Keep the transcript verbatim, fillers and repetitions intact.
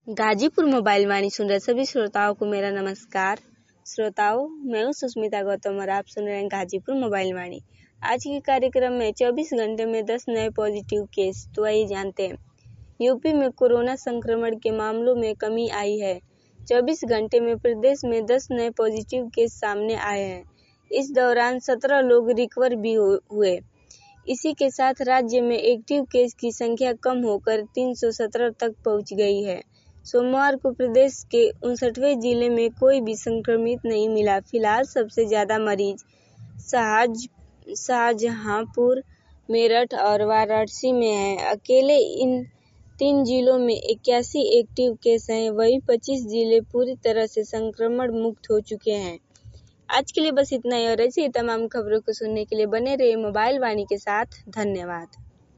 Ghazipur mobile वाणी सुन रहे सभी श्रोताओं को मेरा नमस्कार। श्रोताओं, मैं हूँ सुष्मिता गौतम और आप सुन रहे हैं गाजीपुर मोबाइल वाणी। आज के कार्यक्रम में चौबीस घंटे में दस नए पॉजिटिव केस, तो आइए जानते हैं। यूपी में कोरोना संक्रमण के मामलों में कमी आई है। चौबीस घंटे में प्रदेश में दस नए पॉजिटिव केस सामने आए हैं। इस दौरान सत्रह लोग रिकवर भी हुए। इसी के साथ राज्य में एक्टिव केस की संख्या कम होकर तीन सौ सत्रह तक पहुंच गई है। सोमवार को प्रदेश के उनसठवें जिले में कोई भी संक्रमित नहीं मिला। फिलहाल सबसे ज्यादा मरीज शाहज शाहजहांपुर, मेरठ और वाराणसी में हैं। अकेले इन तीन जिलों में इक्यासी एक्टिव केस हैं, वहीं पच्चीस जिले पूरी तरह से संक्रमण मुक्त हो चुके हैं। आज के लिए बस इतना ही और ऐसी ही तमाम खबरों को सुनने के लिए बने रहिए मोबाइल वाणी के साथ। धन्यवाद।